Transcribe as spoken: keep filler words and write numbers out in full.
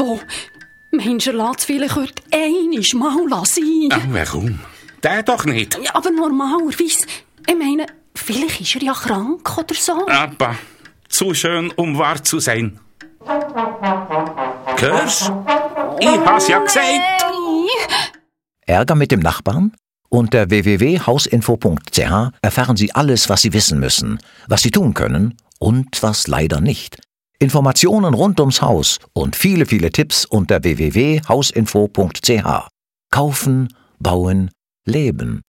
Oh, meinst du, er lässt vielleicht heute einmal mal sein? Ach, warum? Der doch nicht. Ja, aber normalerweise, ich meine, vielleicht ist er ja krank oder so. Aber zu schön, um wahr zu sein. Hörst? Ich hab's ja gesagt. Ärger mit dem Nachbarn? Unter w w w punkt hausinfo punkt c h erfahren Sie alles, was Sie wissen müssen, was Sie tun können und was leider nicht. Informationen rund ums Haus und viele, viele Tipps unter w w w punkt hausinfo punkt c h. Kaufen, bauen, leben.